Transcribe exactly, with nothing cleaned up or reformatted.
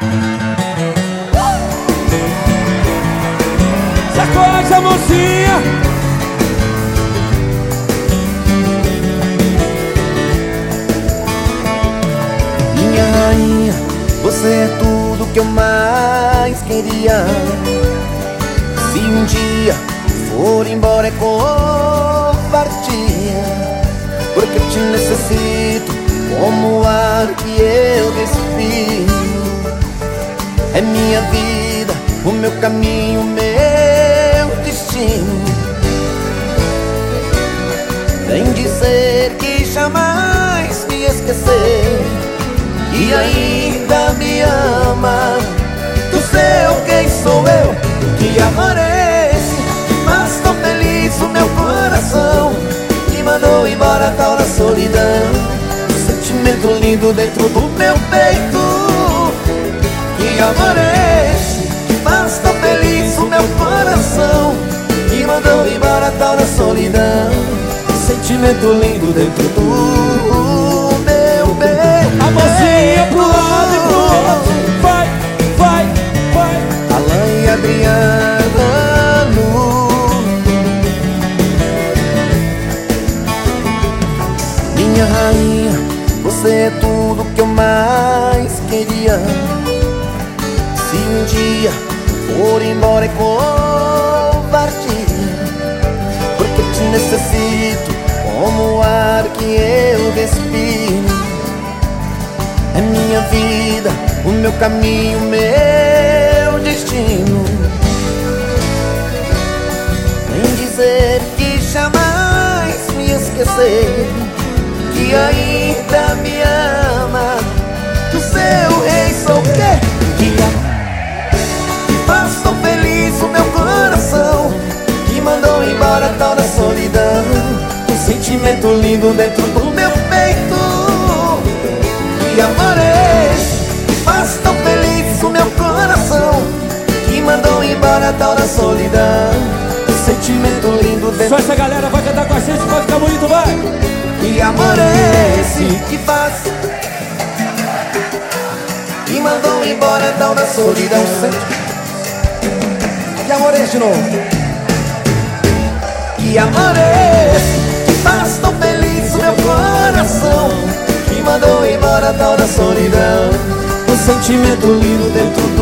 Sacode a mãozinha. Minha rainha, você é tudo que eu mais queria. Se um dia for embora é covardia, porque eu te necessito como o ar que eu respiro. É minha vida, o meu caminho, o meu destino. Vem dizer que jamais me esquecer e ainda me ama. Tu sei quem sou eu, que amor é esse que faz tão feliz o meu coração, que mandou embora tal da solidão. Sentimento lindo dentro do meu peito. Que amor é esse que faz tão feliz o meu coração, que mandou embora tal da solidão. Sentimento lindo dentro do meu peito. A mãozinha pro lado e pro outro. Vai, vai, vai. Alain e Adriano. Minha rainha, você é tudo que eu mais queria. Se um dia for embora é covardia, porque te necessito como o ar que eu respiro. É minha vida, o meu caminho, o meu destino. Vem dizer que jamais me esquecer, que ainda me ama. Que o seu rei sou o quê? Que que faz tão feliz o meu coração, que mandou embora tal da solidão. Um sentimento lindo dentro do meu peito. Que amor é esse que faz tão feliz o meu coração, que mandou embora tal da solidão. Um sentimento lindo dentro. Só essa galera vai cantar com a gente, vai ficar bonito, vai. Que amor é esse que faz, que mandou embora tal da solidão. Que amor é esse de novo? Que amor é esse que faz tão feliz o meu coração, que mandou embora tal da solidão. Um sentimento lindo dentro do